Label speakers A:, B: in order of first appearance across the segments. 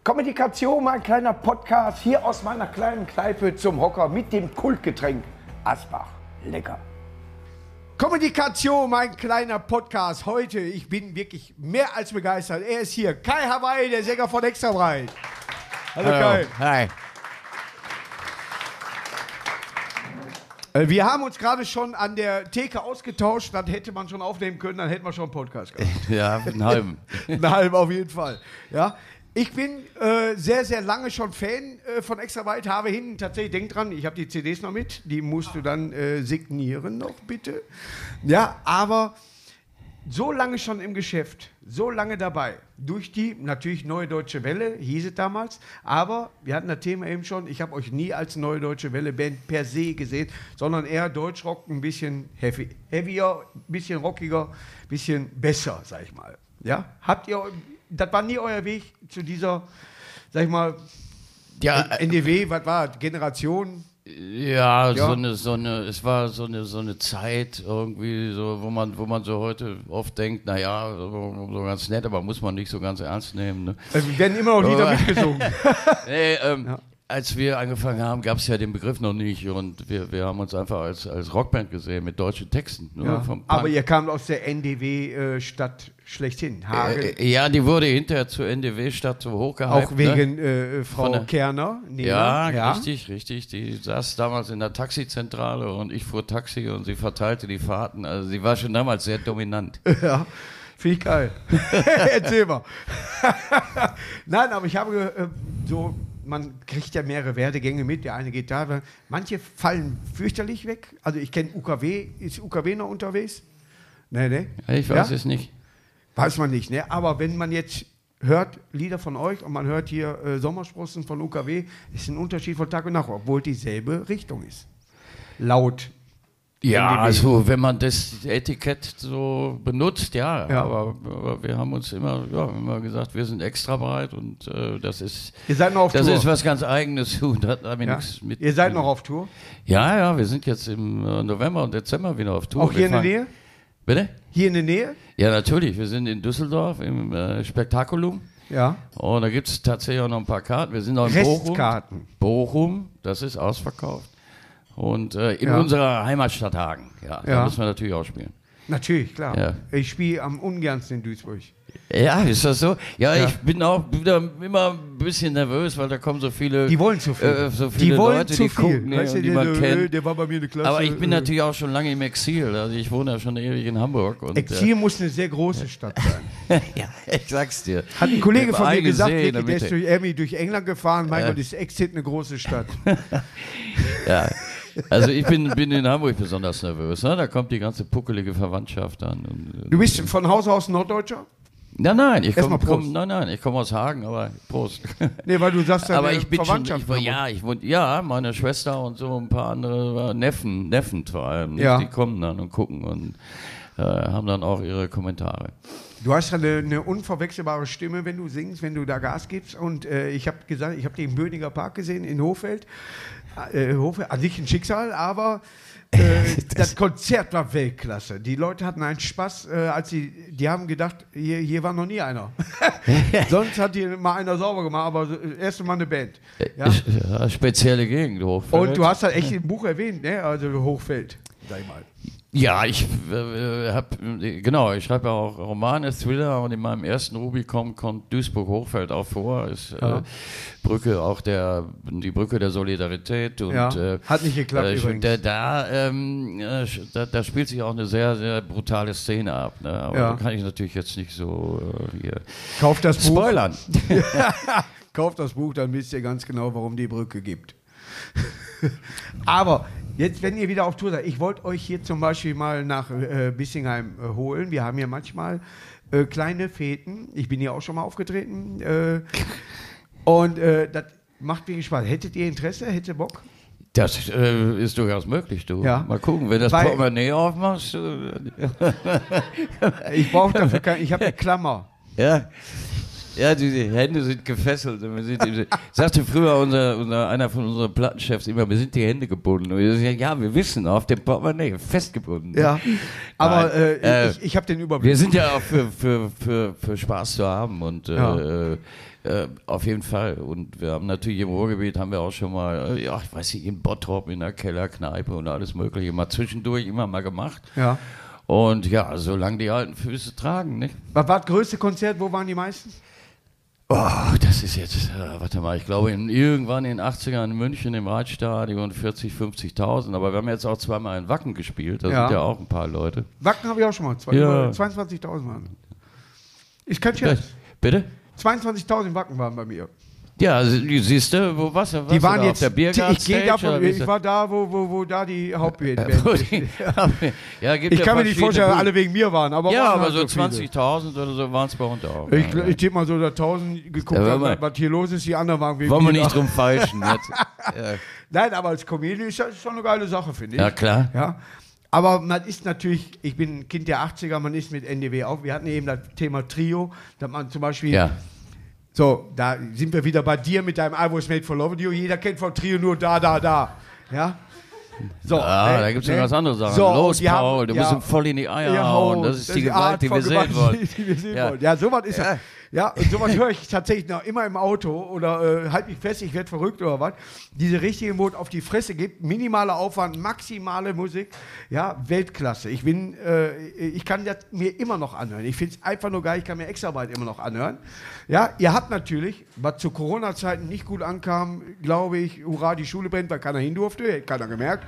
A: Kommunikation, mein kleiner Podcast, hier aus meiner kleinen Kneipe zum Hocker mit dem Kultgetränk Asbach. Lecker. Kommunikation, mein kleiner Podcast. Heute, ich bin wirklich mehr als begeistert. Er ist hier, Kai Hawaii, der Sänger von Extra Breit. Hallo Kai.
B: Hi.
A: Wir haben uns gerade schon an der Theke ausgetauscht, dann hätte man schon aufnehmen können, dann hätten wir schon einen Podcast gehabt.
B: Ja, einen halben.
A: Einen halben auf jeden Fall. Ja. Ich bin sehr, sehr lange schon Fan von Extra Breit, habe hinten tatsächlich, denk dran, ich habe die CDs noch mit, die musst du dann signieren noch bitte. Ja, aber so lange schon im Geschäft, so lange dabei, durch die natürlich Neue Deutsche Welle, hieß es damals, aber wir hatten das Thema eben schon, ich habe euch nie als Neue Deutsche Welle Band per se gesehen, sondern eher Deutschrock, ein bisschen heavier, ein bisschen rockiger, ein bisschen besser, sag ich mal. Ja, habt ihr... Das war nie euer Weg zu dieser, sag ich mal,
B: Ja,
A: NDW, was war das? Generation?
B: ja, es war so eine Zeit irgendwie, so, wo man so heute oft denkt, naja, so ganz nett, aber muss man nicht so ganz ernst nehmen. Ne?
A: Wir werden immer noch Lieder mitgesungen.
B: Nee,
A: Ja.
B: Als wir angefangen haben, gab es ja den Begriff noch nicht und wir haben uns einfach als Rockband gesehen mit deutschen Texten. Ne?
A: Ja.
B: Vom Punk.
A: Aber ihr kamt aus der NDW-Stadt schlechthin, Hagen.
B: Ja, die wurde hinterher zur NDW-Stadt so hochgehypt.
A: Auch wegen
B: Von
A: Frau
B: der-
A: Kerner. Nena.
B: Ja, richtig. Die saß damals in der Taxizentrale und ich fuhr Taxi und sie verteilte die Fahrten. Also sie war schon damals sehr dominant.
A: Ja, finde ich geil. Erzähl mal. Nein, aber ich habe so, man kriegt ja mehrere Werdegänge mit. Der eine geht da, manche fallen fürchterlich weg. Also ich kenne UKW, ist UKW noch unterwegs? Nee.
B: Ich weiß es nicht.
A: Weiß man nicht, ne? Aber wenn man jetzt hört Lieder von euch und man hört hier Sommersprossen von UKW, ist ein Unterschied von Tag und Nacht, obwohl dieselbe Richtung ist. Laut.
B: Ja,
A: NDW.
B: also wenn man das Etikett so benutzt, ja.
A: Ja.
B: Aber wir haben uns immer gesagt, wir sind extra breit und das ist
A: Ihr seid noch auf
B: das
A: Tour.
B: ist was ganz Eigenes. Das hat
A: Ja?
B: nichts mit.
A: Ihr seid noch auf Tour?
B: Ja, wir sind jetzt im November und Dezember wieder auf Tour.
A: Auch hier
B: Wir
A: in der
B: fahren-
A: Nähe?
B: Bitte?
A: Hier in der Nähe?
B: Ja, natürlich. Wir sind in Düsseldorf im Spektakulum.
A: Ja.
B: Und da gibt es tatsächlich auch noch ein paar Karten. Wir sind noch in Bochum.
A: Restkarten.
B: Bochum, das ist ausverkauft. Und in
A: Ja.
B: unserer Heimatstadt Hagen. Ja, da
A: Ja.
B: müssen wir natürlich auch spielen.
A: Natürlich, klar.
B: Ja.
A: Ich spiele am ungernsten in Duisburg.
B: Ja, ist das so? Ja,
A: Ja.
B: ich bin auch wieder immer ein bisschen nervös, weil da kommen so viele,
A: Die wollen zu viel.
B: so viele
A: die wollen
B: Leute,
A: zu
B: die
A: viel.
B: gucken,
A: Weißt du,
B: die man kennt.
A: Der war bei mir in der Klasse.
B: Aber ich bin natürlich auch schon lange im Exil. Also ich wohne ja schon ewig in Hamburg. Und,
A: Exil muss eine sehr große Stadt sein.
B: ja, ich sag's dir.
A: Hat ein Kollege von mir
B: Eigene
A: gesagt,
B: See in der
A: wirklich, der ist
B: Mitte.
A: durch England gefahren. Mein Gott, ist Exit eine große Stadt.
B: Ja. Also ich bin in Hamburg besonders nervös. Ne? Da kommt die ganze puckelige Verwandtschaft an. Und,
A: Du bist von Haus aus Norddeutscher?
B: Nein, ich
A: Erstmal
B: komme
A: Prost.
B: komm aus Hagen, aber Prost.
A: Nee, weil du sagst ja,
B: aber ich bin schon,
A: Verwandtschaft.
B: meine Schwester und so ein paar andere Neffen vor allem, nicht?
A: Ja.
B: Die kommen dann und gucken und haben dann auch ihre Kommentare.
A: Du hast ja eine unverwechselbare Stimme, wenn du singst, wenn du da Gas gibst. Und ich habe gesagt, ich habe den im Böhninger Park gesehen, in Hofeld. Hofeld, an sich ein Schicksal, aber das Konzert war Weltklasse. Die Leute hatten einen Spaß, als die haben gedacht, hier war noch nie einer. Sonst hat hier mal einer sauber gemacht, aber das erste Mal eine Band. Ja?
B: Ja, spezielle Gegend, Hochfeld.
A: Und du hast halt echt im Buch erwähnt, ne? Also Hochfeld, sag ich mal.
B: Ja, ich schreibe ja auch Romane, Thriller und in meinem ersten Rubicon kommt Duisburg-Hochfeld auch vor. Ist Brücke auch die Brücke der Solidarität und
A: Ja, hat nicht geklappt übrigens.
B: Da spielt sich auch eine sehr, sehr brutale Szene ab. Ne? Aber
A: Ja.
B: da kann ich natürlich jetzt nicht so hier
A: Kauft das Buch.
B: spoilern.
A: Kauft das Buch, dann wisst ihr ganz genau, warum die Brücke gibt. Aber jetzt, wenn ihr wieder auf Tour seid, ich wollte euch hier zum Beispiel mal nach Bissingheim holen. Wir haben ja manchmal kleine Feten. Ich bin hier auch schon mal aufgetreten. Und das macht mir Spaß. Hättet ihr Interesse? Hättet ihr Bock?
B: Das ist durchaus möglich, du.
A: Ja.
B: Mal gucken, wenn das
A: Weil-
B: Portemonnaie aufmachst.
A: Ich brauche dafür ich habe eine Klammer.
B: Ja. Ja, die Hände sind gefesselt. Sagte früher einer von unseren Plattenchefs immer, wir sind die Hände gebunden. Und wir sagen, ja, wir wissen, auf dem Portemonnaie festgebunden.
A: Ja, aber ich habe den Überblick.
B: Wir sind ja auch für Spaß zu haben und auf jeden Fall. Und wir haben natürlich im Ruhrgebiet haben wir auch schon mal, ich weiß nicht, in Bottrop in der Kellerkneipe und alles Mögliche mal zwischendurch immer mal gemacht.
A: Ja.
B: Und ja, solange die alten Füße tragen, nicht?
A: Was war das größte Konzert? Wo waren die meisten?
B: Oh, das ist jetzt, warte mal, ich glaube irgendwann in den 80ern in München im Reitstadion 40.000, 50.000, aber wir haben jetzt auch zweimal in Wacken gespielt, da sind ja auch ein paar Leute.
A: Wacken habe ich auch schon mal, 22.000 waren. Ich kann Scherz.
B: Bitte?
A: 22.000 in Wacken waren bei mir.
B: Ja, siehst du, wo warst du?
A: Die waren
B: jetzt
A: auf der Biergarten-Stage? Ich war da, wo da die Hauptband Ich kann mir nicht vorstellen, dass alle wegen mir waren. Aber
B: aber so 20.000 oder so waren es bei uns auch.
A: Ich tippe mal so, dass 1.000 geguckt haben, was hier los ist. Die anderen waren wegen mir.
B: Wollen wir nicht drum feilschen jetzt.
A: Nein, aber als Comedian ist das schon eine geile Sache, finde ich.
B: Ja, klar.
A: Ja. Aber man ist natürlich, ich bin ein Kind der 80er, man ist mit NDW auf. Wir hatten eben das Thema Trio, dass man zum Beispiel...
B: Ja.
A: So, da sind wir wieder bei dir mit deinem I Was Made for Love You. Jeder kennt von Trio nur da. Ja? So,
B: da gibt es noch ganz andere Sachen. So, los, Paul, du musst ihm voll in die Eier hauen. Das ist die Gewalt, die wir sehen wollen.
A: Ja, sowas ist ja. Ja, und sowas höre ich tatsächlich noch immer im Auto oder halt mich fest, ich werde verrückt oder was. Diese richtige, wo es auf die Fresse gibt, minimaler Aufwand, maximale Musik, ja, Weltklasse. Ich kann das mir immer noch anhören. Ich finde es einfach nur geil, ich kann mir Extraarbeit immer noch anhören. Ja, ihr habt natürlich, was zu Corona-Zeiten nicht gut ankam, glaube ich, hurra, die Schule brennt, weil keiner hin durfte, hätte keiner gemerkt.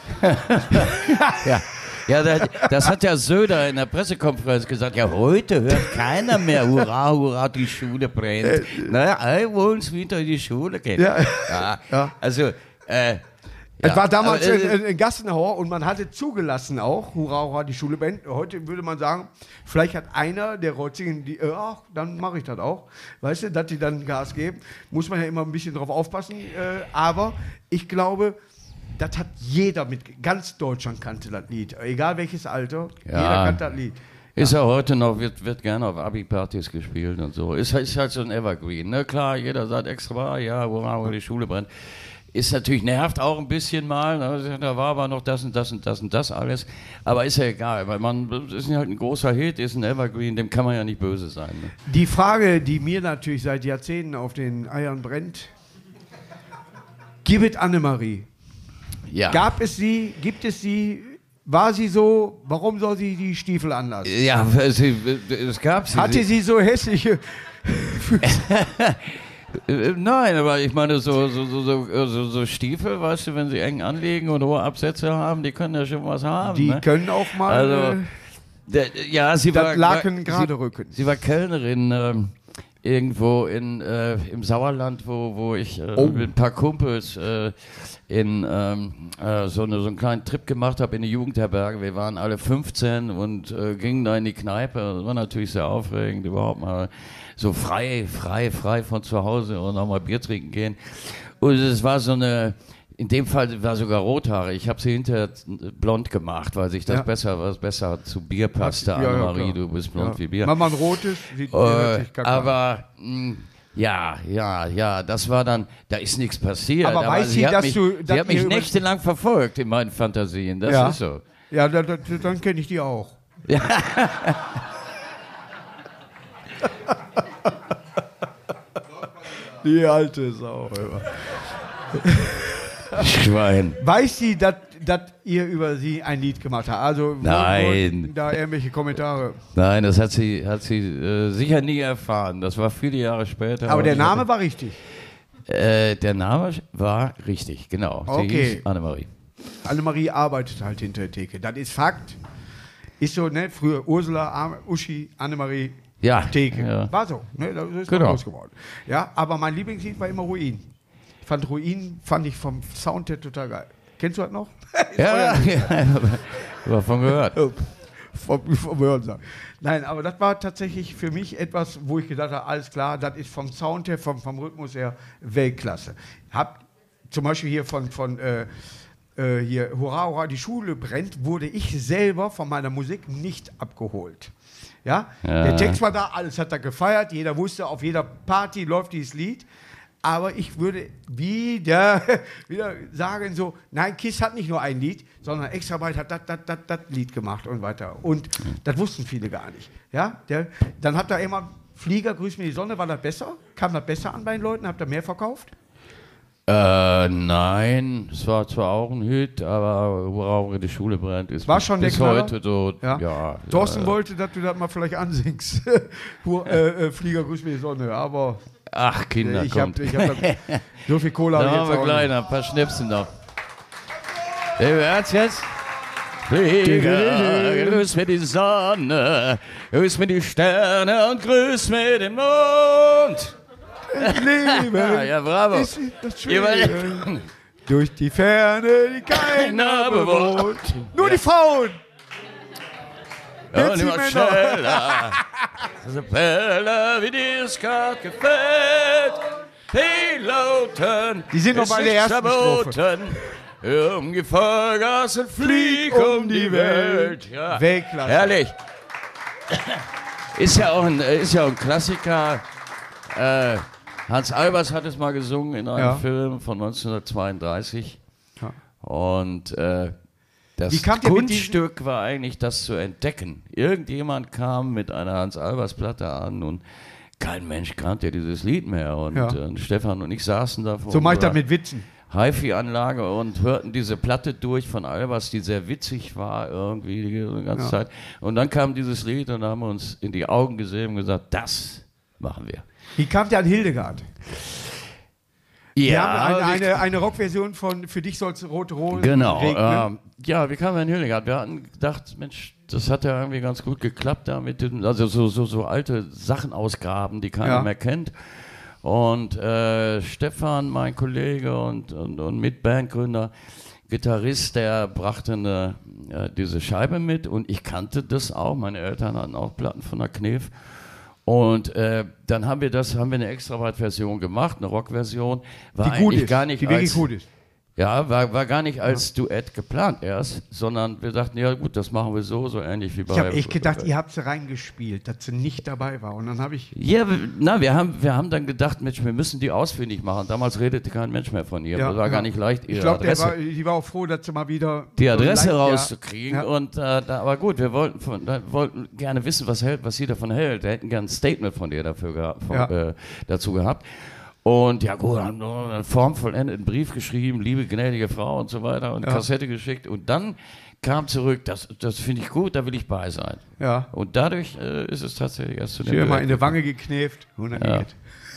B: Ja. Ja, das hat ja Söder in der Pressekonferenz gesagt. Ja, heute hört keiner mehr, hurra, hurra, die Schule brennt. Naja, alle wollen wieder in die Schule gehen. Ja. Also,
A: es war damals ein Gassenhauer und man hatte zugelassen auch, hurra, hurra, die Schule brennt. Heute würde man sagen, vielleicht hat einer der Rotzigen, dann mache ich das auch. Weißt du, dass die dann Gas geben. Muss man ja immer ein bisschen drauf aufpassen. Aber ich glaube... Das hat jeder ganz Deutschland kannte das Lied. Egal welches Alter, jeder kannte das Lied.
B: Ist ja heute noch, wird gerne auf Abi-Partys gespielt und so. Ist halt so ein Evergreen. Ne? Klar, jeder sagt extra, ja, hurra, die Schule brennt. Ist natürlich, nervt auch ein bisschen mal. Ne? Da war aber noch das und das und das und das alles. Aber ist ja egal, weil ist halt ein großer Hit, ist ein Evergreen, dem kann man ja nicht böse sein. Ne?
A: Die Frage, die mir natürlich seit Jahrzehnten auf den Eiern brennt, gibt es Annemarie?
B: Ja.
A: Gibt es sie, war sie so, warum soll sie die Stiefel anlassen?
B: Ja, es gab sie.
A: Hatte sie so hässliche...
B: Nein, aber ich meine, so Stiefel, weißt du, wenn sie eng anlegen und hohe Absätze haben, die können ja schon was haben.
A: Die können auch mal...
B: Also, sie war...
A: Laken gerade rücken.
B: Sie war Kellnerin... irgendwo im Sauerland, wo ich mit ein paar Kumpels so einen kleinen Trip gemacht habe in die Jugendherberge. Wir waren alle 15 und gingen da in die Kneipe. Das war natürlich sehr aufregend, überhaupt mal so frei von zu Hause und auch mal Bier trinken gehen. Und es war so eine... In dem Fall war sogar Rothaare. Ich habe sie hinterher blond gemacht, weil sich das besser zu Bier passte. Annemarie, du bist blond wie Bier.
A: Wenn man rot ist, sieht
B: aber das war dann, da ist nichts passiert.
A: Aber weiß sie, dass
B: sie hat mich nächtelang verfolgt in meinen Fantasien. Das ist so.
A: Ja, dann kenne ich die auch. Die alte Sau.
B: Schwein.
A: Weiß sie, dass ihr über sie ein Lied gemacht habt? Also,
B: nein.
A: Da irgendwelche Kommentare?
B: Nein, das hat sie sicher nie erfahren. Das war viele Jahre später.
A: Aber der Name war richtig?
B: Der Name war richtig, genau. Sie hieß Annemarie.
A: Annemarie arbeitet halt hinter der Theke. Das ist Fakt. Ist so, ne? Früher Ursula, Uschi, Annemarie, Theke. Ja. War so, ne? Das ist groß geworden. Ja, aber mein Lieblingslied war immer Ruin. Fand ich vom Sound her total geil. Kennst du das noch?
B: Ja, davon gehört.
A: vom Hören sagen. Nein, aber das war tatsächlich für mich etwas, wo ich gedacht habe, alles klar, das ist vom Sound her, vom Rhythmus her Weltklasse. Hab zum Beispiel hier von hier Hurra, Hurra, die Schule brennt, wurde ich selber von meiner Musik nicht abgeholt. Ja? Der Text war da, alles hat er gefeiert, jeder wusste, auf jeder Party läuft dieses Lied. Aber ich würde wieder sagen so, nein, KISS hat nicht nur ein Lied, sondern Extrabreit hat das Lied gemacht und weiter. Und das wussten viele gar nicht. Ja? Dann habt ihr immer Flieger, Grüß mir die Sonne, war das besser? Kam das besser an bei den Leuten? Habt ihr mehr verkauft?
B: Nein, es war zwar auch ein Hit, aber Hurra, die Schule brennt, ist
A: war schon
B: bis heute so.
A: Ja. Thorsten wollte, dass du das mal vielleicht ansingst. Flieger, Grüß mir die Sonne, aber...
B: Ach, Kinder, kommt.
A: Ich hab so viel Cola.
B: Da haben wir gleich noch ein paar Schnipsen noch. Jetzt? Flieger, grüß mir die Sonne, grüß mir die Sterne und grüß mir den Mond.
A: Leben
B: ja, bravo.
A: Ist das schön. Durch die Ferne, die keiner bewohnt. Nur die Frauen.
B: Und immer schneller. So Bälle, wie dir es gerade gefällt. Piloten,
A: die sind noch bei der ersten Strophe.
B: Irgendwie Vollgas und flieg um die Welt. Ja.
A: Weltklasse.
B: Herrlich. Ist ja auch ein Klassiker. Hans Albers hat es mal gesungen in einem Film von 1932. Ja. Und das Kunststück war eigentlich, das zu entdecken. Irgendjemand kam mit einer Hans Albers Platte an und kein Mensch kannte dieses Lied mehr. Und Stefan und ich saßen da vor
A: so mache ich das mit Witzen.
B: HiFi-Anlage und hörten diese Platte durch von Albers, die sehr witzig war irgendwie die ganze Zeit. Und dann kam dieses Lied und da haben wir uns in die Augen gesehen und gesagt, das machen wir.
A: Wie kam der an Hildegard?
B: Ja,
A: wir haben eine Rockversion von Für dich soll's rote Rosen
B: regnen. Ja, wie kam er in Hildegard? Wir hatten gedacht, Mensch, das hat ja irgendwie ganz gut geklappt da mit den, also so alte Sachen ausgraben, die keiner mehr kennt. Und Stefan, mein Kollege und Mitbandgründer, Gitarrist, der brachte diese Scheibe mit und ich kannte das auch. Meine Eltern hatten auch Platten von der Knef. Und dann haben wir eine Extrabreit-Version gemacht, eine Rockversion.
A: Die gut ist, die wirklich gut ist.
B: Ja, war gar nicht als Duett geplant erst, sondern wir dachten, ja gut, das machen wir so ähnlich wie bei...
A: Ich habe echt gedacht, ihr habt sie reingespielt, dass sie nicht dabei war. Und dann habe ich...
B: Ja, wir haben dann gedacht, Mensch, wir müssen die ausfindig machen. Damals redete kein Mensch mehr von ihr. Das war gar nicht leicht, ihre Adresse.
A: Die war auch froh, dass sie mal wieder...
B: Die Adresse rauszukriegen. Ja. Und, aber gut, wir wollten gerne wissen, was sie davon hält. Wir hätten gerne ein Statement von ihr dazu gehabt. Und ja gut, haben noch einen formvollendeten Brief geschrieben, liebe gnädige Frau und so weiter und Kassette geschickt und dann kam zurück, das finde ich gut, da will ich bei sein. Ja. Und dadurch ist es tatsächlich erst zu dem
A: Duett mal in der Wange geknäft, 100 geht.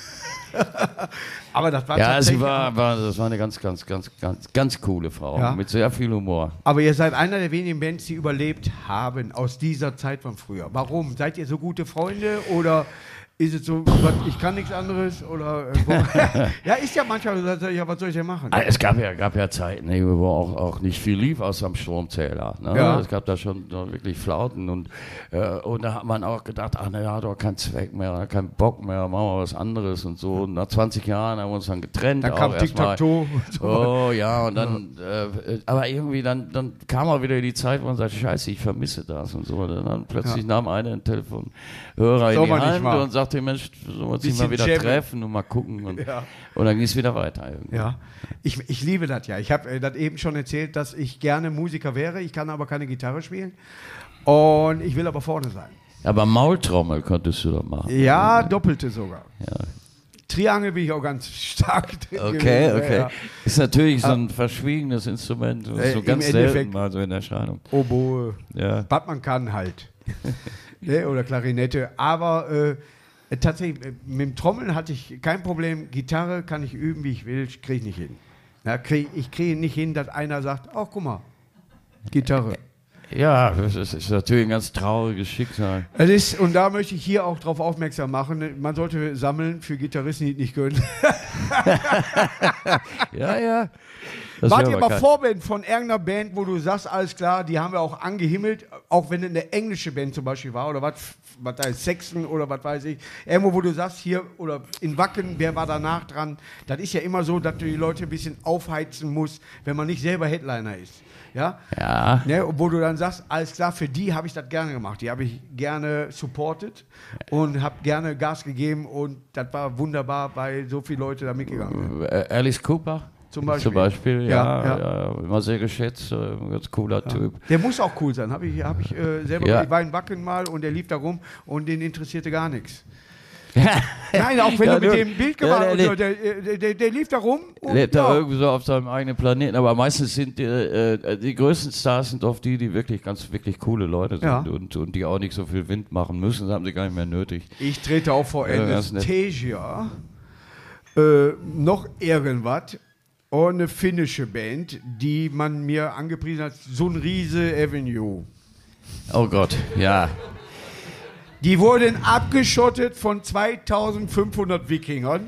A: Aber das war
B: tatsächlich... das war eine ganz coole Frau mit sehr viel Humor.
A: Aber ihr seid einer der wenigen Bands, die überlebt haben aus dieser Zeit von früher. Warum? Seid ihr so gute Freunde oder... Ist es so, ich kann nichts anderes? Oder, ja, ist ja manchmal, ja, was soll ich denn machen?
B: Es gab ja Zeiten, wo auch nicht viel lief außer am Stromzähler. Ne? Ja. Es gab da schon wirklich Flauten und da hat man auch gedacht, ach naja, doch kein Zweck mehr, kein Bock mehr, machen wir was anderes und so. Und nach 20 Jahren haben wir uns dann getrennt.
A: Dann kam Tic-Tac-Toe.
B: Oh ja, und dann, aber irgendwie dann kam auch wieder die Zeit, wo man sagt, scheiße, ich vermisse das und so. Und dann plötzlich nahm einer ein Telefonhörer in die Hand und sagte, Mensch, sollen wir uns mal wieder treffen und mal gucken. Und dann ging es wieder weiter. Irgendwie.
A: Ja, ich liebe das ja. Ich habe das eben schon erzählt, dass ich gerne Musiker wäre. Ich kann aber keine Gitarre spielen. Und ich will aber vorne sein.
B: Aber Maultrommel könntest du doch machen.
A: Ja, doppelte sogar. Ja. Triangel bin ich auch ganz stark drin.
B: Okay. Ja. Ist natürlich so ein verschwiegenes Instrument. So ganz selten mal so in Erscheinung.
A: Oboe. Ja. Was man kann halt. Oder Klarinette. Aber tatsächlich, mit dem Trommeln hatte ich kein Problem. Gitarre kann ich üben, wie ich will, kriege ich nicht hin. Ich kriege nicht hin, dass einer sagt, ach, guck mal, Gitarre.
B: Ja, das ist natürlich ein ganz trauriges Schicksal.
A: Und da möchte ich hier auch drauf aufmerksam machen, man sollte sammeln für Gitarristen, die nicht können.
B: Ja.
A: Wart ihr mal Vorband von irgendeiner Band, wo du sagst, alles klar, die haben wir auch angehimmelt, auch wenn es eine englische Band zum Beispiel war, oder was da ist, Saxon oder was weiß ich, irgendwo, wo du sagst, hier, oder in Wacken, wer war danach dran? Das ist ja immer so, dass du die Leute ein bisschen aufheizen musst, wenn man nicht selber Headliner ist. Ja?
B: Ja.
A: Ne, wo du dann sagst, alles klar, für die habe ich das gerne gemacht. Die habe ich gerne supported und habe gerne Gas gegeben und das war wunderbar, weil so viele Leute da mitgegangen sind.
B: Alice Cooper? Zum Beispiel, ja, immer sehr geschätzt, ganz cooler Typ.
A: Der muss auch cool sein, hab ich selber, ich war in Wacken mal und der lief da rum und den interessierte gar nichts. Nein, auch wenn du mit dem Bild gemacht hast, der lief da rum.
B: Lebt da irgendwie so auf seinem eigenen Planeten, aber meistens sind die größten Stars sind oft die wirklich coole Leute sind und die auch nicht so viel Wind machen müssen, das haben sie gar nicht mehr nötig.
A: Ich trete auch vor Anastasia, noch irgendwas. Und eine finnische Band, die man mir angepriesen hat, Sunrise Avenue.
B: Oh Gott, ja.
A: Die wurden abgeschottet von 2500 Wikingern.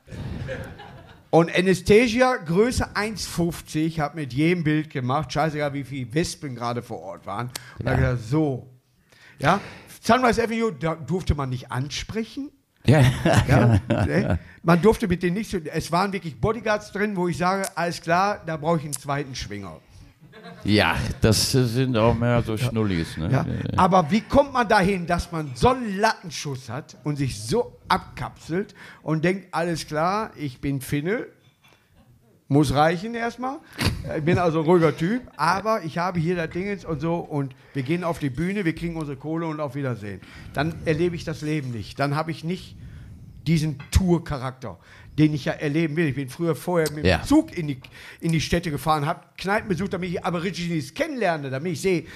A: Und Anastasia, Größe 1,50, hat mit jedem Bild gemacht, scheißegal wie viele Wespen gerade vor Ort waren. Und da habe ich gesagt, so. Ja, Sunrise Avenue, da durfte man nicht ansprechen.
B: Ja.
A: Man durfte mit denen nicht so. Es waren wirklich Bodyguards drin, wo ich sage, alles klar, da brauche ich einen zweiten Schwinger.
B: Ja, das sind auch mehr so Schnullis. Ne?
A: Ja. Aber wie kommt man dahin, dass man so einen Lattenschuss hat und sich so abkapselt und denkt, alles klar, ich bin Finne, muss reichen erstmal. Ich bin also ein ruhiger Typ, aber ich habe hier das Dingens und so und wir gehen auf die Bühne, wir kriegen unsere Kohle und auf Wiedersehen. Dann erlebe ich das Leben nicht. Dann habe ich nicht diesen Tour-Charakter, den ich ja erleben will. Ich bin vorher mit dem Zug in die Städte gefahren, habe Kneipen besucht, damit ich Aborigines kennenlerne, damit ich sehe,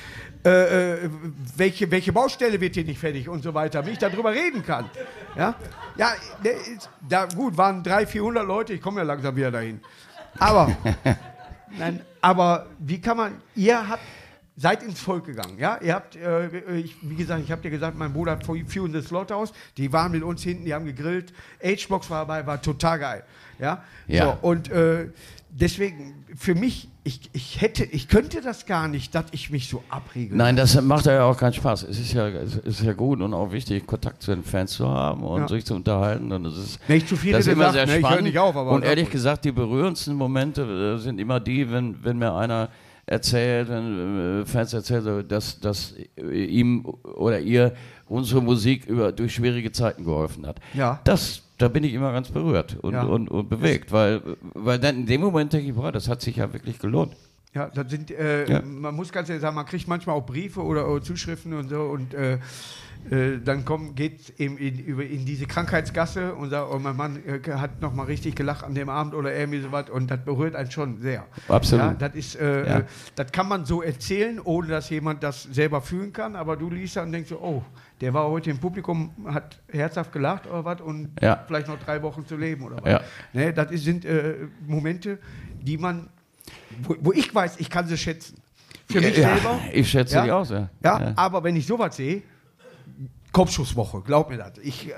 A: welche Baustelle wird hier nicht fertig und so weiter, damit ich darüber reden kann. Ja, da gut, waren 300-400 Leute, ich komme ja langsam wieder dahin. Aber wie kann man, seid ins Volk gegangen, ja? Ihr habt, wie gesagt, ich habe dir gesagt, mein Bruder hat Few in the Slaughterhouse, die waren mit uns hinten, die haben gegrillt, H-Box war dabei, war total geil, ja? So, und deswegen, für mich, ich könnte das gar nicht, dass ich mich so abriegel.
B: Nein, das macht ja auch keinen Spaß. Es ist ja gut und auch wichtig, Kontakt zu den Fans zu haben und sich zu unterhalten. Und das ist,
A: nicht zu viele,
B: das ist immer sehr spannend.
A: Ich höre nicht auf, aber
B: und ehrlich gesagt, die berührendsten Momente sind immer die, wenn mir einer erzählt, wenn Fans erzählen, dass ihm oder ihr unsere Musik durch schwierige Zeiten geholfen hat.
A: Ja.
B: Da bin ich immer ganz berührt und bewegt, weil dann in dem Moment denke ich, boah, das hat sich ja wirklich gelohnt.
A: Ja, das sind, man muss ganz ehrlich sagen, man kriegt manchmal auch Briefe oder Zuschriften und so und dann geht es eben in diese Krankheitsgasse und sagt, oh, mein Mann hat nochmal richtig gelacht an dem Abend oder irgendwie sowas und das berührt einen schon sehr.
B: Absolut.
A: Ja, das ist, das kann man so erzählen, ohne dass jemand das selber fühlen kann, aber du liest dann und denkst so, oh, der war heute im Publikum, hat herzhaft gelacht oder was und vielleicht noch 3 Wochen zu leben oder was.
B: Ja.
A: Ne, das sind Momente, die man, wo ich weiß, ich kann sie schätzen. Für mich selber.
B: Ich schätze die auch sehr.
A: Ja, aber wenn ich sowas sehe, Kopfschusswoche, glaub mir das.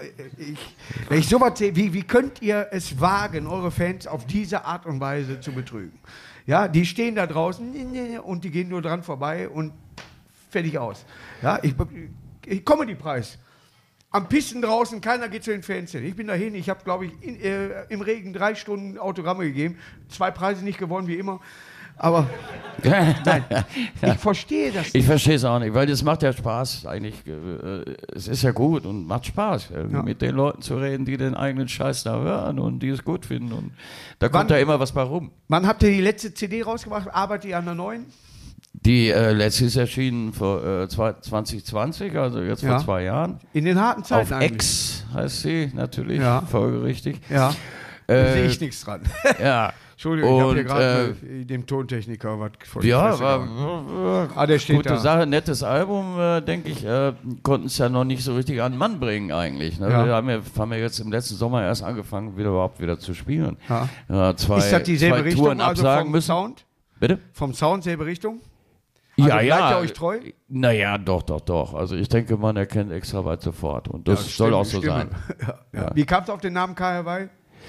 A: Wenn ich sowas sehe, wie könnt ihr es wagen, eure Fans auf diese Art und Weise zu betrügen? Ja, die stehen da draußen und die gehen nur dran vorbei und fertig aus. Ja, ich Comedy-Preis. Am Pisten draußen, keiner geht zu den Fans hin. Ich bin dahin, ich habe, glaube ich, im Regen 3 Stunden Autogramme gegeben. 2 Preise nicht gewonnen, wie immer. Aber nein, ich verstehe das nicht.
B: Ich verstehe es auch nicht, weil das macht ja Spaß eigentlich. Es ist ja gut und macht Spaß, mit den Leuten zu reden, die den eigenen Scheiß da hören und die es gut finden. Und da kommt da immer was bei rum.
A: Wann habt ihr die letzte CD rausgebracht? Arbeitet ihr an der neuen?
B: Die letzte ist erschienen vor 2020, also jetzt vor 2 Jahren.
A: In den harten Zeiten
B: Auf X heißt sie natürlich, folgerichtig.
A: Ja, da sehe ich nichts dran.
B: Ja.
A: Entschuldigung, ich habe hier gerade dem Tontechniker was vor die Fresse
B: war
A: der steht
B: gute
A: da.
B: Sache, nettes Album, denke ich, konnten es ja noch nicht so richtig an den Mann bringen eigentlich. Ne?
A: Ja.
B: Wir haben ja jetzt im letzten Sommer erst angefangen, überhaupt wieder zu spielen.
A: Ja.
B: Ist das
A: dieselbe Richtung,
B: Touren
A: also
B: absagen
A: vom
B: müssen.
A: Sound?
B: Bitte?
A: Vom Sound selbe Richtung? Also
B: ja.
A: Bleibt ihr euch treu?
B: Naja, doch. Also ich denke, man erkennt Extraweit sofort und das soll auch so sein.
A: Ja. Wie kam es auf den Namen Kai Hawaii?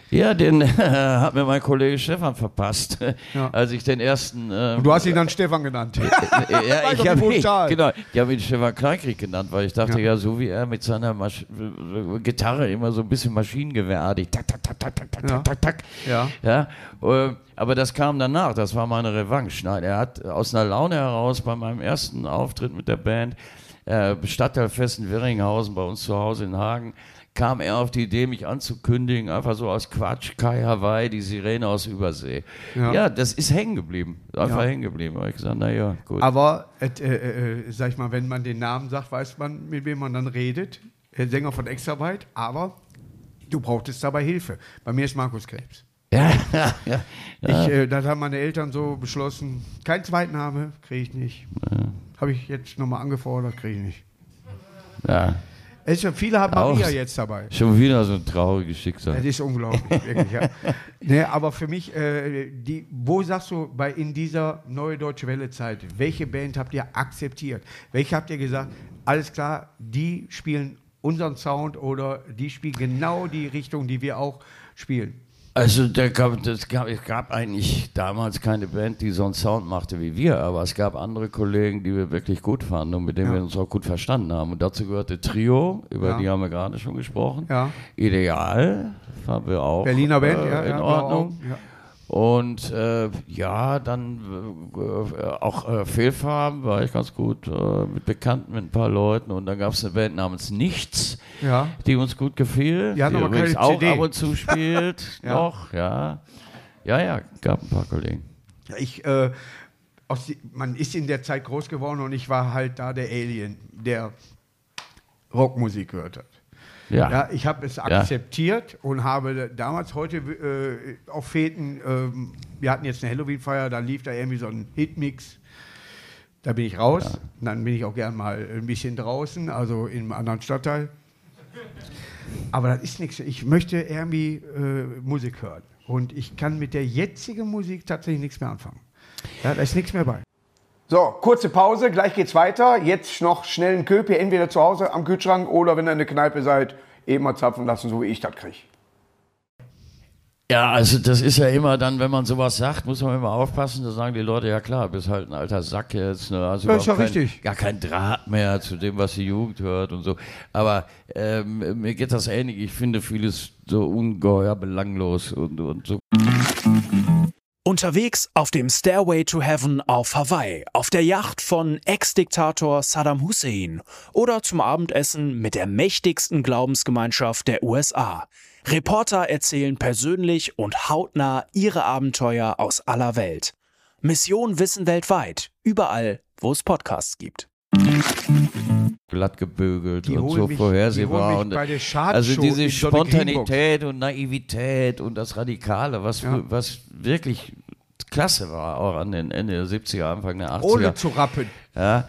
B: Ja, den hat mir mein Kollege Stefan verpasst,
A: Ja.
B: als ich den ersten...
A: Und du hast ihn dann Stefan genannt.
B: ja, ich
A: doch,
B: habe
A: wie
B: ihn,
A: brutal.
B: genau, ich hab ihn Stefan Kleinkrieg genannt, weil ich dachte, ja, so wie er mit seiner Gitarre immer so ein bisschen maschinengewehrartig, tak, tak, tak, tak, tak, tak,
A: Ja.
B: tak, tak. Ja, aber das kam danach, das war meine Revanche. Nein, er hat aus einer Laune heraus bei meinem ersten Auftritt mit der Band, Stadtteilfest in Wirringhausen bei uns zu Hause in Hagen, kam er auf die Idee, mich anzukündigen, einfach so aus Quatsch, Kai Hawaii, die Sirene aus Übersee. Ja, das ist hängen geblieben, einfach hängen geblieben. Da habe ich gesagt, naja, gut.
A: Aber, sag ich mal, wenn man den Namen sagt, weiß man, mit wem man dann redet. Sänger von Extraweit, aber du brauchtest dabei Hilfe. Bei mir ist Markus Krebs.
B: Ja.
A: Das haben meine Eltern so beschlossen, kein Zweitname, kriege ich nicht. Habe ich jetzt nochmal angefordert, kriege ich nicht.
B: Ja.
A: Viele haben Maria jetzt dabei.
B: Schon wieder so ein trauriges Schicksal.
A: Das ist unglaublich, wirklich, ja. Nee, aber für mich, wo sagst du, in dieser Neue Deutsche Welle-Zeit, welche Band habt ihr akzeptiert? Welche habt ihr gesagt, alles klar, die spielen unseren Sound oder die spielen genau die Richtung, die wir auch spielen?
B: Also es gab eigentlich damals keine Band, die so einen Sound machte wie wir, aber es gab andere Kollegen, die wir wirklich gut fanden und mit denen wir uns auch gut verstanden haben. Und dazu gehörte Trio, über die haben wir gerade schon gesprochen. Ja. Ideal, fanden wir auch
A: Berliner Band,
B: in Ordnung. Ja. Und dann auch Fehlfarben war ich ganz gut mit Bekannten, mit ein paar Leuten. Und dann gab es eine Band namens Nichts, die uns gut gefiel, die übrigens auch CD. Ab und zu spielt noch. Ja, gab ein paar Kollegen.
A: Man ist in der Zeit groß geworden und ich war halt da der Alien, der Rockmusik gehört hat. Ja, ich habe es akzeptiert und habe damals, heute auf Feten, wir hatten jetzt eine Halloween-Feier, da lief da irgendwie so ein Hitmix, da bin ich raus, und dann bin ich auch gern mal ein bisschen draußen, also in einem anderen Stadtteil. Aber das ist nichts, ich möchte irgendwie Musik hören und ich kann mit der jetzigen Musik tatsächlich nichts mehr anfangen. Ja, da ist nichts mehr bei. So, kurze Pause, gleich geht's weiter. Jetzt noch schnell einen Köpi, entweder zu Hause am Kühlschrank oder wenn ihr in der Kneipe seid, eben mal zapfen lassen, so wie ich das kriege.
B: Ja, also das ist ja immer dann, wenn man sowas sagt, muss man immer aufpassen, da sagen die Leute, ja klar, bist halt ein alter Sack jetzt. Ne? Also
A: das ist ja richtig.
B: Gar kein Draht mehr zu dem, was die Jugend hört und so. Aber mir geht das ähnlich, ich finde vieles so ungeheuer belanglos und so.
C: Unterwegs auf dem Stairway to Heaven auf Hawaii, auf der Yacht von Ex-Diktator Saddam Hussein oder zum Abendessen mit der mächtigsten Glaubensgemeinschaft der USA. Reporter erzählen persönlich und hautnah ihre Abenteuer aus aller Welt. Mission Wissen weltweit, überall, wo es Podcasts gibt.
B: Glatt gebügelt und so vorhersehbar. Und also diese Spontanität und Naivität und das Radikale, was wirklich klasse war, auch an den Ende der 70er, Anfang der 80er.
A: Ohne zu rappen.
B: Ja,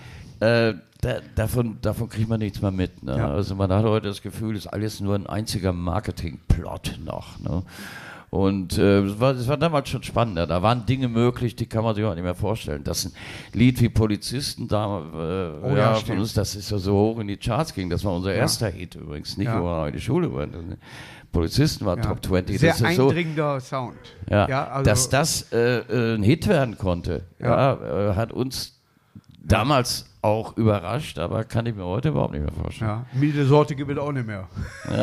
B: davon kriegt man nichts mehr mit. Ne? Ja. Also man hat heute das Gefühl, es ist alles nur ein einziger Marketingplot noch. Ne? Und es war damals schon spannender. Da waren Dinge möglich, die kann man sich auch nicht mehr vorstellen. Dass ein Lied wie Polizisten da von uns, das ist ja so hoch in die Charts ging. Das war unser erster Hit übrigens. Nicht nur in die Schule. Polizisten war Top 20.
A: Sehr
B: das ist
A: eindringender Sound.
B: Ja, also dass das ein Hit werden konnte, hat uns damals auch überrascht, aber kann ich mir heute überhaupt nicht mehr vorstellen.
A: Ja, milde Sorte gibt es auch nicht mehr.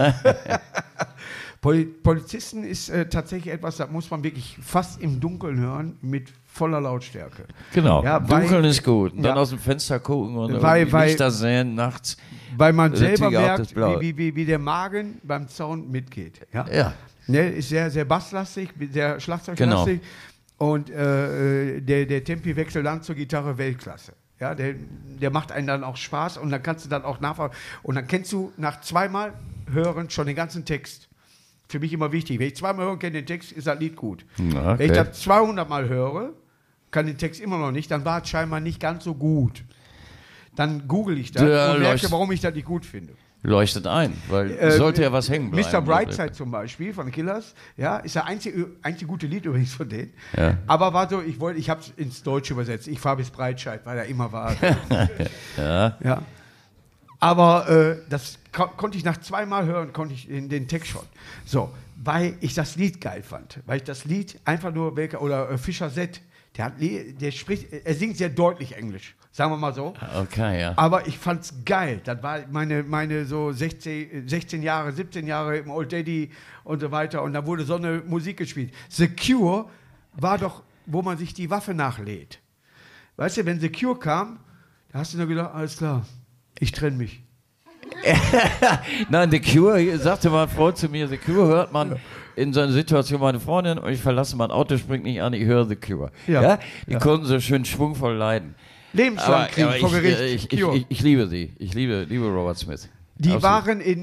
A: Polizisten ist tatsächlich etwas, das muss man wirklich fast im Dunkeln hören, mit voller Lautstärke.
B: Genau, Dunkeln ist gut. Und dann aus dem Fenster gucken und Lichter sehen nachts.
A: Weil man selber merkt, wie der Magen beim Sound mitgeht. Ja. Ne, ist sehr, sehr basslastig, sehr schlagzeuglastig. Genau. Und der Tempiwechsel dann zur Gitarre Weltklasse. Ja, der macht einen dann auch Spaß und dann kannst du dann auch nachfragen. Und dann kennst du nach zweimal hören schon den ganzen Text. Für mich immer wichtig. Wenn ich zweimal hören kenne den Text, ist das Lied gut. Okay. Wenn ich das 200 Mal höre, kann den Text immer noch nicht, dann war es scheinbar nicht ganz so gut. Dann google ich das und merke, warum ich das nicht gut finde.
B: Leuchtet ein, weil sollte ja was hängen bleiben.
A: Mr. Brightside zum Beispiel von den Killers, ja, ist der einzige gute Lied übrigens von denen.
B: Ja.
A: Aber war so, ich habe es ins Deutsche übersetzt. Ich fahre bis Breitscheid, weil er immer war. Ja. Aber das konnte ich nach zweimal hören, konnte ich den Text schon. So, weil ich das Lied geil fand. Weil ich das Lied einfach nur, oder Fischer Z, der spricht, er singt sehr deutlich Englisch, sagen wir mal so.
B: Okay, ja.
A: Aber ich fand's geil. Das war meine so 16 Jahre, 17 Jahre im Old Daddy und so weiter. Und da wurde so eine Musik gespielt. The Cure war doch, wo man sich die Waffe nachlädt. Weißt du, wenn The Cure kam, da hast du nur gedacht, alles klar, ich trenne mich.
B: Nein, The Cure, sagte mal Frau zu mir, The Cure hört man in so einer Situation, meine Freundin, und ich verlasse mein Auto, springt nicht an, ich höre The Cure. Ja? Die konnten so schön schwungvoll leiden.
A: Lebenslang kriegen vor Gericht.
B: Ich liebe sie. Ich liebe Robert Smith.
A: Die waren in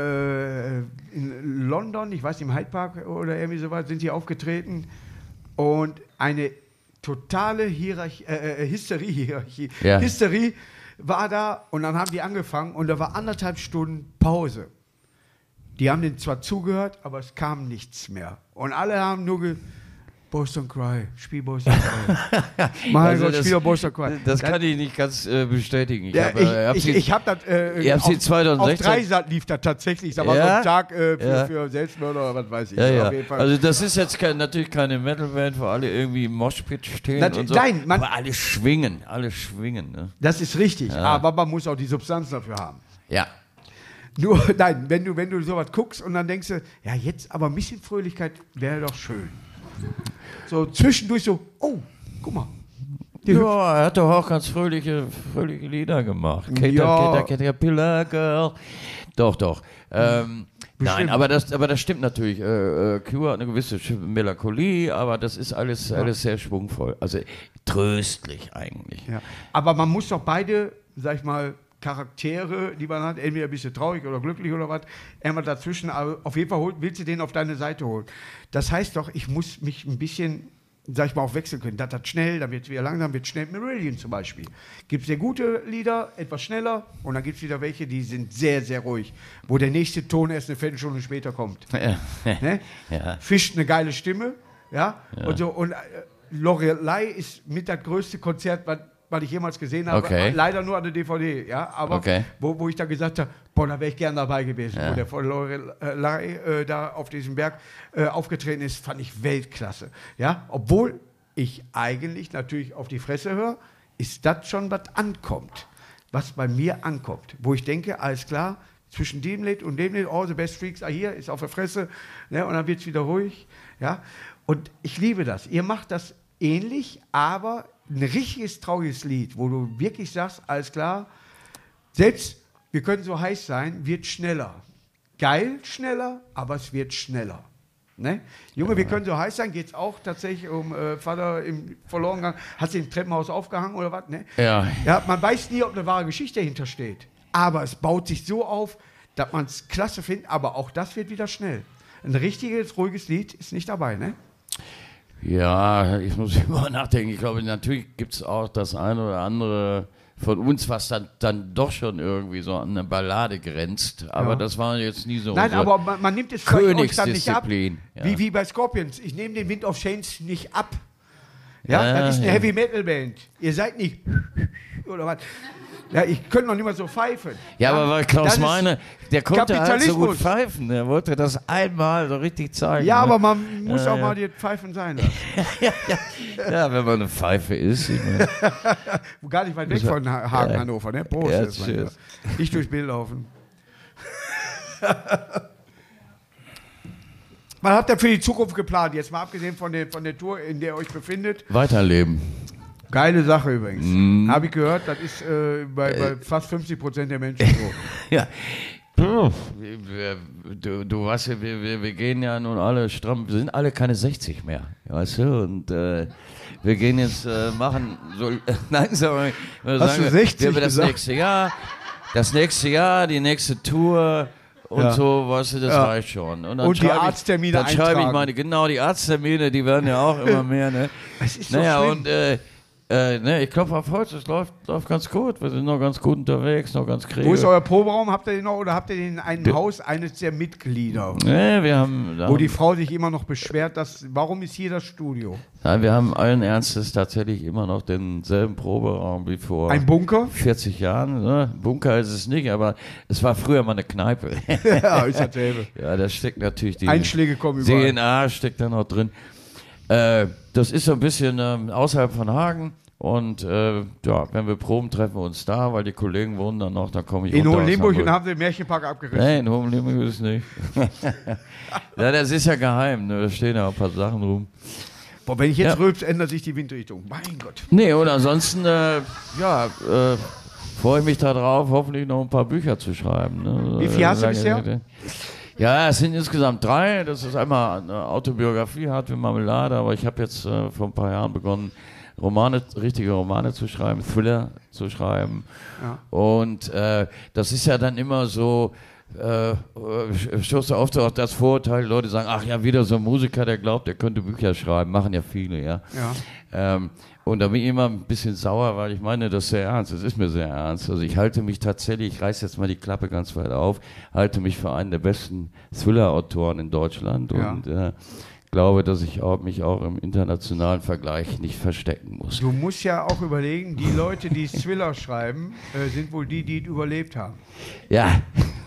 A: London, ich weiß nicht, im Hyde Park oder irgendwie sowas, sind die aufgetreten und eine totale Hysterie war da und dann haben die angefangen und da war 1,5 Stunden Pause. Die haben denen zwar zugehört, aber es kam nichts mehr. Und alle haben nur Boys Don't Cry, spiel Boys Don't Cry. Mein Gott, spiel Boys Don't Cry.
B: Das kann ich nicht ganz bestätigen.
A: Ich habe das
B: sie 2016.
A: Auf Dreisat lief das tatsächlich, da war so ein Tag für Selbstmörder oder was weiß ich.
B: Ja.
A: Auf jeden Fall.
B: Also das ist jetzt natürlich keine Metalband, wo alle irgendwie im Moshpit stehen und so.
A: Nein,
B: aber alle schwingen. Ne?
A: Das ist richtig, aber man muss auch die Substanz dafür haben.
B: Ja.
A: Nur, nein, wenn du sowas guckst und dann denkst du, ja jetzt aber ein bisschen Fröhlichkeit wäre doch schön. So zwischendurch so, oh, guck mal.
B: Ja, er hat doch auch ganz fröhliche Lieder gemacht. Caterpillar Girl. Doch. Nein, aber das stimmt natürlich. Cure hat eine gewisse Melancholie, aber das ist alles sehr schwungvoll. Also tröstlich eigentlich.
A: Ja. Aber man muss doch beide, sag ich mal, Charaktere, die man hat, entweder ein bisschen traurig oder glücklich oder was, irgendwas dazwischen, aber auf jeden Fall willst du den auf deine Seite holen. Das heißt doch, ich muss mich ein bisschen, sag ich mal, auch wechseln können. Das schnell, dann wird es wieder langsam, wird schnell. Marillion zum Beispiel. Gibt es sehr gute Lieder, etwas schneller, und dann gibt es wieder welche, die sind sehr, sehr ruhig, wo der nächste Ton erst eine Viertelstunde später kommt. Ne? Ja. Fischt eine geile Stimme, ja. Und so, und Lorelei ist mit das größte Konzert, was ich jemals gesehen habe, leider nur an der DVD, ja, aber wo ich da gesagt habe, boah, da wäre ich gern dabei gewesen, wo der von Lorelei da auf diesem Berg aufgetreten ist, fand ich Weltklasse, ja, obwohl ich eigentlich natürlich auf die Fresse höre, ist das schon was ankommt, was bei mir ankommt, wo ich denke, alles klar, zwischen dem Lied und dem Lied, all the best freaks are here, ist auf der Fresse, ne, und dann wird es wieder ruhig, ja, und ich liebe das, ihr macht das ähnlich, aber ein richtiges trauriges Lied, wo du wirklich sagst, alles klar, selbst wir können so heiß sein, wird schneller. Geil, schneller, aber es wird schneller. Ne? Junge, wir können so heiß sein, geht es auch tatsächlich um Vater im Verlorengang, hat sich im Treppenhaus aufgehangen oder was? Ne?
B: Ja.
A: Man weiß nie, ob eine wahre Geschichte dahinter steht. Aber es baut sich so auf, dass man es klasse findet, aber auch das wird wieder schnell. Ein richtiges, ruhiges Lied ist nicht dabei, ne?
B: Ja, ich muss immer nachdenken. Ich glaube, natürlich gibt es auch das eine oder andere von uns, was dann doch schon irgendwie so an eine Ballade grenzt. Aber das war jetzt nie so.
A: Nein, aber man nimmt es euch dann nicht ab.
B: Ja.
A: Wie bei Scorpions. Ich nehme den Wind of Change nicht ab. Ja, das ist eine Heavy-Metal-Band. Ihr seid nicht oder was. Ja, ich könnte noch nicht mal so pfeifen.
B: Ja, aber weil Klaus Meine, der konnte halt so gut
A: Kapitalismus.
B: Pfeifen. Der wollte das einmal so richtig zeigen.
A: Ja, aber man muss auch mal die Pfeifen sein lassen.
B: Ja, wenn man eine Pfeife ist.
A: Gar nicht weit weg von Hagen, Hannover, ne? Prost.
B: Ja,
A: jetzt, mein nicht durchs Bild laufen. Was habt ihr für die Zukunft geplant? Jetzt mal abgesehen von der Tour, in der ihr euch befindet.
B: Weiterleben.
A: Geile Sache übrigens. Habe ich gehört, das ist bei fast 50% der Menschen so.
B: Ja. Du weißt ja, wir gehen ja nun alle stramm, wir sind alle keine 60 mehr, weißt du, und wir gehen jetzt machen so, nein, sagen wir,
A: Hast du 60
B: das nächste Jahr, die nächste Tour und so, weißt du, das reicht schon. Und
A: die Arzttermine
B: eintragen. Dann schreibe ich die Arzttermine, die werden ja auch immer mehr, ne?
A: Es ist so schlimm.
B: Und Ne, ich glaube auf Holz, es läuft ganz gut. Wir sind noch ganz gut unterwegs, noch ganz kriegend.
A: Wo ist euer Proberaum? Habt ihr den noch oder habt ihr den in einem Haus eines der Mitglieder?
B: Ne, wir haben...
A: Wo die Frau sich immer noch beschwert, warum ist hier das Studio?
B: Nein, wir haben allen Ernstes tatsächlich immer noch denselben Proberaum wie vor
A: Ein Bunker?
B: 40 Jahren. Ne? Bunker ist es nicht, aber es war früher mal eine Kneipe.
A: Ja, ist dasselbe.
B: Ja, da steckt natürlich die
A: Einschläge kommen überall.
B: DNA steckt da noch drin. Das ist so ein bisschen außerhalb von Hagen. Und ja, wenn wir proben, treffen wir uns da, weil die Kollegen wohnen dann noch, dann komme ich
A: in
B: runter aus
A: Hohenlimburg und
B: Hamburg.
A: haben sie den Märchenpark abgerissen.
B: Nee, in Hohenlimburg ist es nicht. Ja, das ist ja geheim, ne? Da stehen ja ein paar Sachen rum.
A: Boah, wenn ich jetzt rülps, ändert sich die Windrichtung. Mein Gott.
B: Nee, und ansonsten, freue ich mich da drauf, hoffentlich noch ein paar Bücher zu schreiben. Ne?
A: Wie viel hast du bisher?
B: Ja, es sind insgesamt 3. Das ist einmal eine Autobiografie, Hart wie Marmelade, aber ich habe jetzt vor ein paar Jahren begonnen, richtige Romane zu schreiben, Thriller zu schreiben. Ja. Und das ist ja dann immer so, stoßt oft auf das Vorurteil, Leute sagen, ach ja, wieder so ein Musiker, der glaubt, er könnte Bücher schreiben, machen ja viele, ja. Und da bin ich immer ein bisschen sauer, weil ich meine, das ist sehr ernst, das ist mir sehr ernst. Also ich halte mich tatsächlich, ich reiß jetzt mal die Klappe ganz weit auf, halte mich für einen der besten Thriller-Autoren in Deutschland und glaube, dass ich mich auch im internationalen Vergleich nicht verstecken muss.
A: Du musst ja auch überlegen, die Leute, die Thriller schreiben, sind wohl die überlebt haben.
B: Ja.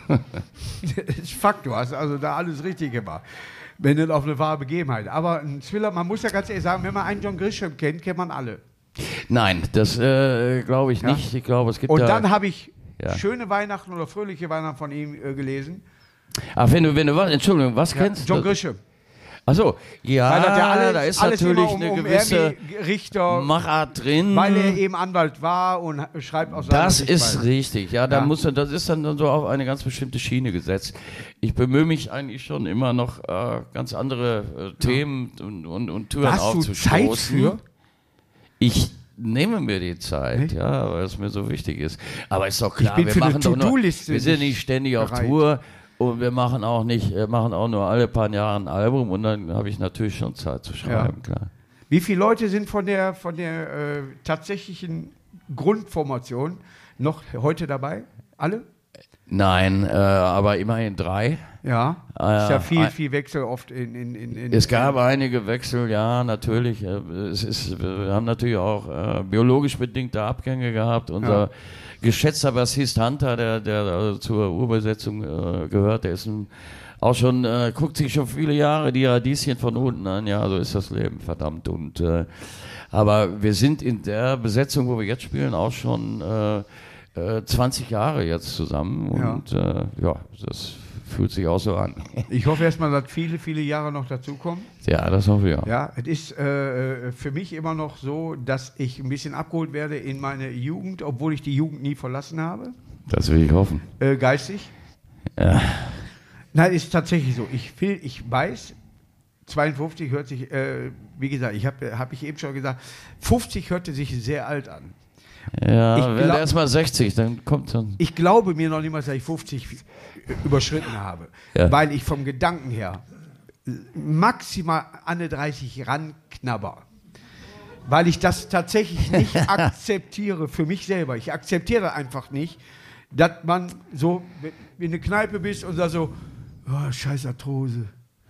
A: Das ist Fakt, du hast also da alles richtig gemacht. Wenn nicht auf eine wahre Begebenheit. Aber ein Thriller, man muss ja ganz ehrlich sagen, wenn man einen John Grisham kennt, kennt man alle.
B: Nein, das glaube ich nicht. Ich glaube, es gibt
A: und dann habe ich Schöne Weihnachten oder Fröhliche Weihnachten von ihm gelesen.
B: Ach, wenn du was, Entschuldigung, was kennst du?
A: John Grisham.
B: Achso, ja,
A: weil
B: da ist natürlich eine gewisse
A: Richter,
B: Machart drin.
A: Weil er eben Anwalt war und schreibt aus seiner
B: Das ist richtig, ja, das ist dann so auf eine ganz bestimmte Schiene gesetzt. Ich bemühe mich eigentlich schon immer noch ganz andere Themen und Türen aufzustoßen.
A: Hast du Zeit für?
B: Ich nehme mir die Zeit, weil es mir so wichtig ist. Aber ist doch klar,
A: wir
B: sind nicht ständig auf Tour. Und wir machen auch nur alle paar Jahre ein Album und dann habe ich natürlich schon Zeit zu schreiben, klar.
A: Wie viele Leute sind von der tatsächlichen Grundformation noch heute dabei? Alle?
B: Nein, aber immerhin 3.
A: Ja, ist ja viel Wechsel oft in
B: Es gab einige Wechsel, ja, natürlich. Wir haben natürlich auch biologisch bedingte Abgänge gehabt. Unser geschätzter Bassist Hunter, der zur Urbesetzung gehört, der ist auch schon, guckt sich schon viele Jahre die Radieschen von unten an. Ja, so ist das Leben, verdammt. Und aber wir sind in der Besetzung, wo wir jetzt spielen, auch schon 20 Jahre jetzt zusammen. Und das fühlt sich auch so an.
A: Ich hoffe erstmal, dass viele Jahre noch dazukommen.
B: Ja, das hoffe ich auch.
A: Ja, es ist für mich immer noch so, dass ich ein bisschen abgeholt werde in meine Jugend, obwohl ich die Jugend nie verlassen habe.
B: Das will ich hoffen.
A: Geistig?
B: Ja.
A: Nein, ist tatsächlich so. Ich weiß, 52 hört sich, wie gesagt, hab ich eben schon gesagt, 50 hörte sich sehr alt an.
B: Ja, wenn erst mal 60, dann kommt dann.
A: Ich glaube mir noch niemals, dass ich 50 überschritten habe, weil ich vom Gedanken her maximal an 30 ranknabber. Weil ich das tatsächlich nicht akzeptiere für mich selber. Ich akzeptiere einfach nicht, dass man so in eine Kneipe bist und da so, oh, scheiß Arthrose.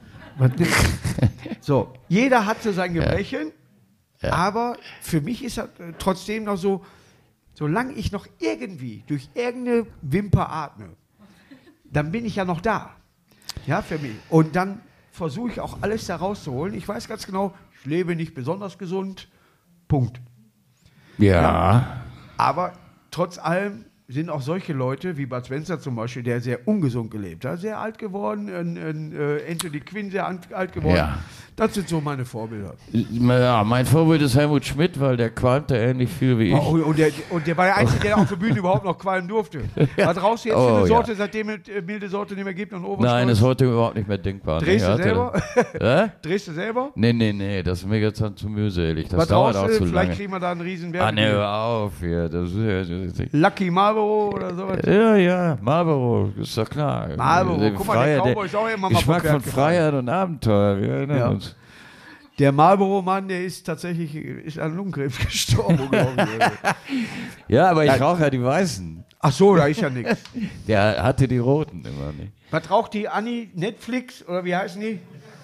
A: So, jeder hat so sein Gebrechen, aber für mich ist das trotzdem noch so, solange ich noch irgendwie durch irgendeine Wimper atme, dann bin ich ja noch da. Ja, für mich. Und dann versuche ich auch alles da rauszuholen. Ich weiß ganz genau, ich lebe nicht besonders gesund. Punkt.
B: Ja.
A: Aber trotz allem sind auch solche Leute, wie Bud Spencer zum Beispiel, der sehr ungesund gelebt hat, sehr alt geworden, Anthony Quinn sehr alt geworden. Ja. Das sind so meine Vorbilder.
B: Ja, mein Vorbild ist Helmut Schmidt, weil der qualmte ähnlich viel wie ich.
A: Und der war der Einzige, der auf der Bühne überhaupt noch qualmen durfte. Was brauchst du jetzt für eine Sorte, seitdem es milde Sorte nicht mehr gibt und Oberstolz?
B: Nein, ist heute überhaupt nicht mehr denkbar.
A: Drehst du selber? Drehst du selber?
B: Nee, das ist mir jetzt dann zu mühselig. Das
A: was
B: dauert auch zu lange.
A: Vielleicht kriegen wir da einen riesen Wert.
B: Ne, hör auf hier. Das ist
A: Lucky Marlboro oder sowas?
B: Ja, Marlboro, ist doch klar.
A: Marlboro, guck mal, der Cowboy ist auch immer mal
B: Geschmack von Freiheit und Abenteuer, wir erinnern uns.
A: Der Marlboro-Mann, der ist tatsächlich an Lungenkrebs gestorben.
B: Ja, aber ich rauche ja die Weißen.
A: Ach so, da ist ja nichts.
B: Der hatte die Roten immer nicht.
A: Was raucht die Anni? Netflix oder wie heißen die?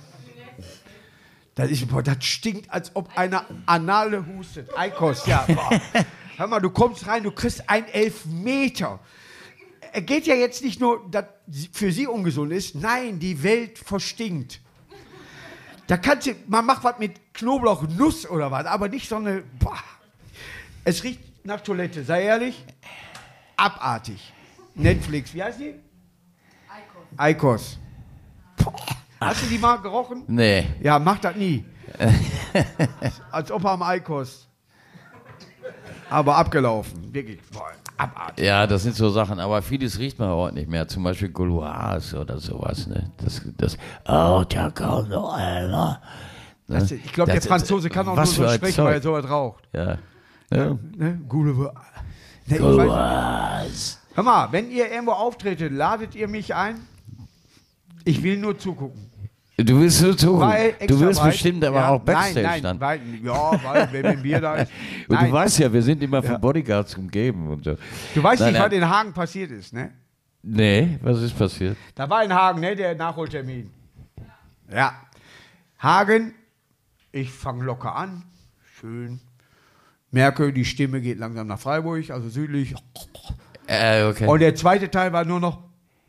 A: Das stinkt, als ob einer Anale hustet. Eikos, ja. Boah. Hör mal, du kommst rein, du kriegst einen Elfmeter. Er geht ja jetzt nicht nur, dass für sie ungesund ist. Nein, die Welt verstinkt. Da kannst du, man macht was mit Knoblauch, Nuss oder was, aber nicht so eine, boah. Es riecht nach Toilette, sei ehrlich. Abartig. Netflix, wie heißt die? Eikos. Hast du die mal gerochen?
B: Nee.
A: Ja, mach das nie. Als ob er am Eikos. Aber abgelaufen. Wirklich. Boah, abartig.
B: Ja, das sind so Sachen, aber vieles riecht man heute nicht mehr. Zum Beispiel Gauloise oder sowas. Ne? Oh, da kommt noch einer. Ne?
A: Ich glaube, der Franzose kann auch nur so sprechen, weil er sowas raucht.
B: Ja. Ja.
A: Ne? Gauloise. Hör mal, wenn ihr irgendwo auftretet, ladet ihr mich ein? Ich will nur zugucken.
B: Du willst nur zugucken? Du willst
A: weit,
B: bestimmt aber auch Backstage dann.
A: Weil wenn ein Bier da ist.
B: Und du weißt ja, wir sind immer von Bodyguards umgeben und so.
A: Du weißt nicht, was in Hagen passiert ist, ne?
B: Nee, was ist passiert?
A: Da war in Hagen, ne, der Nachholtermin. Ja. Hagen, ich fange locker an, schön. Merke, die Stimme geht langsam nach Freiburg, also südlich.
B: Okay.
A: Und der zweite Teil war nur noch.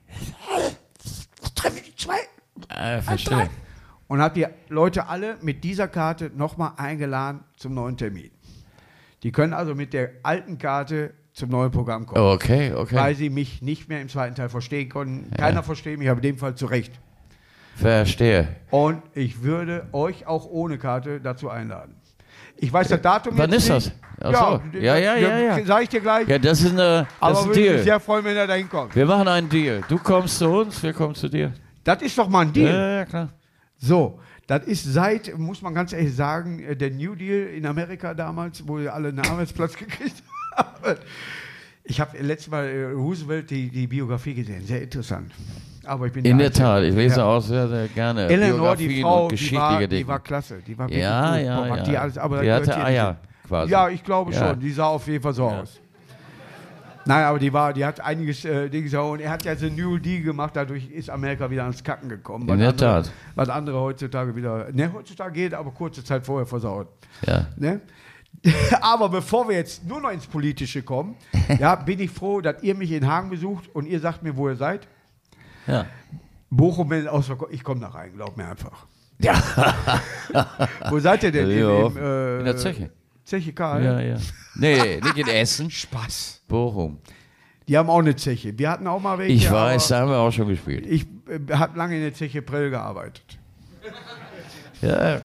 B: Verstehe.
A: Und habt ihr Leute alle mit dieser Karte nochmal eingeladen zum neuen Termin. Die können also mit der alten Karte zum neuen Programm kommen.
B: Okay.
A: Weil sie mich nicht mehr im zweiten Teil verstehen konnten. Keiner versteht mich, aber in dem Fall zu Recht.
B: Verstehe.
A: Und ich würde euch auch ohne Karte dazu einladen. Ich weiß das Datum
B: Wann
A: jetzt
B: ist
A: nicht.
B: das? Ach so. Ja.
A: Sag ich dir gleich.
B: Ja, das ist ein
A: aber
B: Deal.
A: würde mich sehr freuen, wenn er da hinkommt.
B: Wir machen einen Deal. Du kommst zu uns, wir kommen zu dir.
A: Das ist doch mal ein Deal.
B: Ja, klar.
A: So, das ist muss man ganz ehrlich sagen, der New Deal in Amerika damals, wo wir alle einen Arbeitsplatz gekriegt haben. Ich habe letztes Mal Roosevelt die Biografie gesehen, sehr interessant. Aber ich bin
B: in der Tat, ich lese auch sehr, sehr gerne
A: Eleanor, die Frau,
B: und geschichtliche Dinge.
A: Die war klasse. Die war wirklich
B: Ja.
A: gut. Die, alles, aber
B: die hatte Eier quasi.
A: Ja, ich glaube schon. Die sah auf jeden Fall so aus. Nein, aber die hat einiges Dinge so. Und er hat ja so New Deal gemacht, dadurch ist Amerika wieder ans Kacken gekommen.
B: In der Tat.
A: Was andere heutzutage wieder, heutzutage geht, aber kurze Zeit vorher versaut.
B: Ja.
A: Ne? Aber bevor wir jetzt nur noch ins Politische kommen, bin ich froh, dass ihr mich in Hagen besucht und ihr sagt mir, wo ihr seid.
B: Ja.
A: Bochum, ich komme da rein, glaub mir einfach.
B: Ja.
A: Wo seid ihr denn?
B: In der Zeche.
A: Zeche Karl?
B: Ja. Nee, nicht in Essen.
A: Spaß.
B: Bochum.
A: Die haben auch eine Zeche. Wir hatten auch mal welche.
B: Ich weiß, da haben wir auch schon gespielt.
A: Ich habe lange in der Zeche Prell gearbeitet.
B: Ja.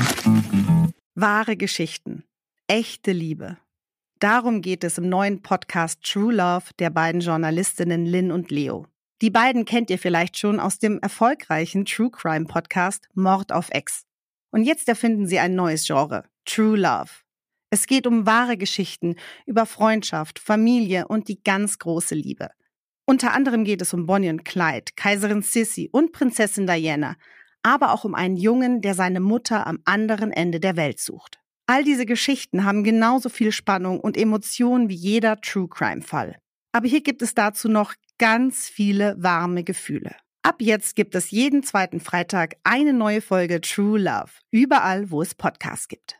D: Wahre Geschichten. Echte Liebe. Darum geht es im neuen Podcast True Love der beiden Journalistinnen Lynn und Leo. Die beiden kennt ihr vielleicht schon aus dem erfolgreichen True Crime Podcast Mord auf Ex. Und jetzt erfinden sie ein neues Genre, True Love. Es geht um wahre Geschichten über Freundschaft, Familie und die ganz große Liebe. Unter anderem geht es um Bonnie und Clyde, Kaiserin Sissi und Prinzessin Diana, aber auch um einen Jungen, der seine Mutter am anderen Ende der Welt sucht. All diese Geschichten haben genauso viel Spannung und Emotionen wie jeder True-Crime-Fall. Aber hier gibt es dazu noch ganz viele warme Gefühle. Ab jetzt gibt es jeden zweiten Freitag eine neue Folge True Love, überall, wo es Podcasts gibt.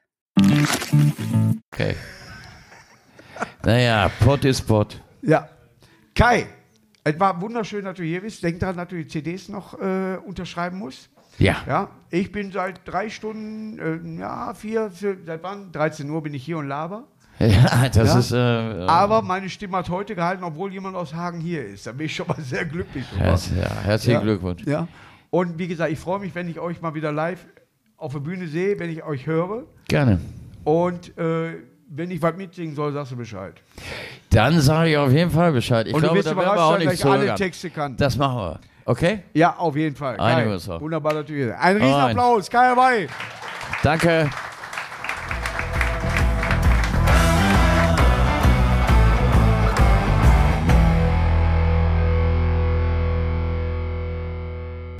B: Okay. Naja, Pott ist Pott.
A: Ja. Kai, es war wunderschön, dass du hier bist. Denk daran, dass du die CDs noch unterschreiben musst. Ja. Ich bin seit 3 Stunden, seit wann? 13 Uhr bin ich hier und laber.
B: Ja, das ist...
A: aber meine Stimme hat heute gehalten, obwohl jemand aus Hagen hier ist. Da bin ich schon mal sehr glücklich drüber.
B: Herzlichen Glückwunsch.
A: Ja. Und wie gesagt, ich freue mich, wenn ich euch mal wieder live auf der Bühne sehe, wenn ich euch höre.
B: Gerne.
A: Und wenn ich was mitsingen soll, sagst du Bescheid.
B: Dann sage ich auf jeden Fall Bescheid. Ich
A: und
B: glaube,
A: du wirst
B: da werden wir auch nicht
A: dass ich alle Texte kann.
B: Das machen wir. Okay?
A: Ja, auf jeden Fall.
B: Wunderbar
A: natürlich. Ein Riesenapplaus. Kai dabei.
B: Danke.